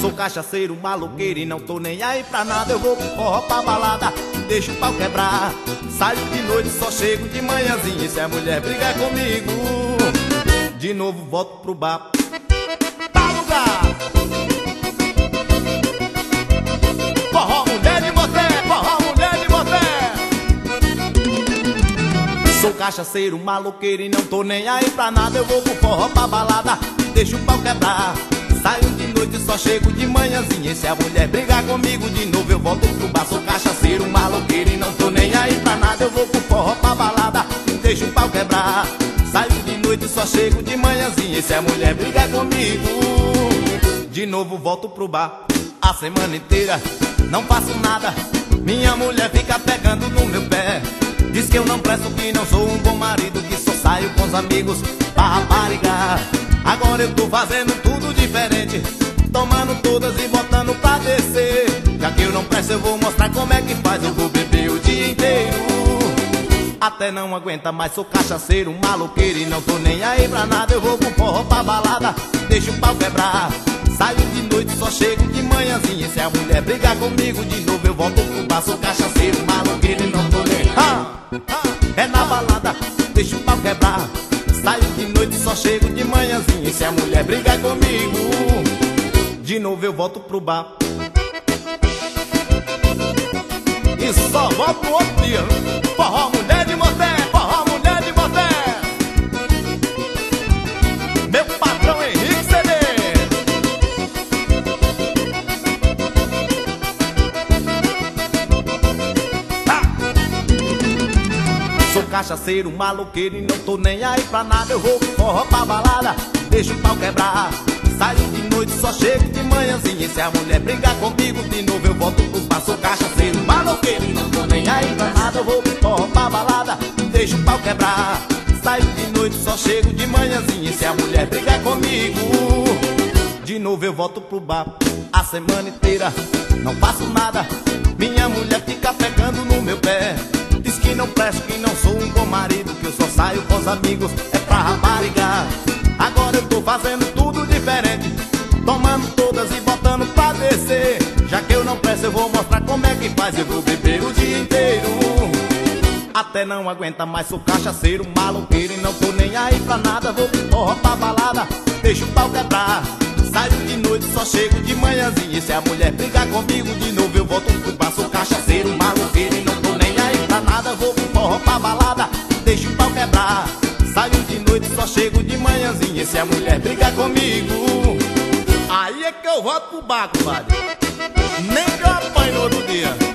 Sou cachaceiro, maloqueiro e não tô nem aí pra nada. Eu vou pro forró, pra balada, deixo o pau quebrar. Saio de noite, só chego de manhãzinha. E se a mulher brigar comigo, de novo volto pro bar. Tá lugar! Forró, mulher de moté, forró, mulher de moté. Sou cachaceiro, maloqueiro e não tô nem aí pra nada. Eu vou pro forró, pra balada, deixo o pau quebrar. Saio de noite, só chego de manhãzinha. E se a mulher brigar comigo de novo, eu volto pro bar. Sou cachaceiro, maloqueiro e não tô nem aí pra nada. Eu vou pro forró, pra balada, deixo o pau quebrar. Saio de noite, só chego de manhãzinha. E se a mulher brigar comigo, de novo volto pro bar. A semana inteira não faço nada, minha mulher fica pegando no meu pé. Diz que eu não presto, que não sou um bom marido, que só saio com os amigos pra raparigar. Agora eu tô fazendo tudo diferente, tomando todas e botando pra descer. Já que eu não presto, eu vou mostrar como é que faz. Eu vou beber o dia inteiro, até não aguenta mais. Sou cachaceiro, maloqueiro e não tô nem aí pra nada. Eu vou pro forró, pra balada, deixo o pau quebrar. Saio de noite, só chego de manhãzinha. Se a mulher brigar comigo de novo, eu volto pro bar. Sou cachaceiro, maloqueiro e não tô nem é na balada, deixo o pau quebrar. Saio de noite, só chego de manhãzinha. E se a mulher brigar comigo, de novo eu volto pro bar. E só volto no outro dia. Forró, mulher de moté, forró, mulher de moté. Meu patrão Henrique CD. Sou cachaceiro, maloqueiro e não tô nem aí pra nada. Eu vou pro forró, pra balada, deixo o pau quebrar. Saio de noite, só chego de manhãzinha. E se a mulher brigar comigo de novo, eu volto pro bar. Sou cachaceiro, maloqueiro e não tô nem aí pra nada. Eu vou pro forró, pra balada, deixo o pau quebrar. Saio de noite, só chego de manhãzinha. E se a mulher brigar comigo, de novo eu volto pro bar. A semana inteira não faço nada, minha mulher fica pegando no meu pé. Diz que não presto, que não sou um bom marido, que eu só saio com os amigos é pra raparigar. Agora eu tô fazendo tudo diferente, tomando todas e botando pra descer. Já que eu não presto, eu vou mostrar como é que faz. Eu vou beber o dia inteiro, até não aguenta mais. Sou cachaceiro, maloqueiro e não tô nem aí pra nada. Vou pro forró, pra balada, deixo o pau quebrar. Saio de noite, só chego de manhãzinha. E se a mulher brigar comigo de novo, eu volto pro bar. Sou cachaceiro, maloqueiro e não tô nem aí pra nada. Vou pro forró, pra balada, deixo o pau quebrar. Saio de noite, só chego de manhãzinha. E se a mulher brigar comigo, aí é que eu volto pro bar, compadre. Nem que eu apanhe no outro dia.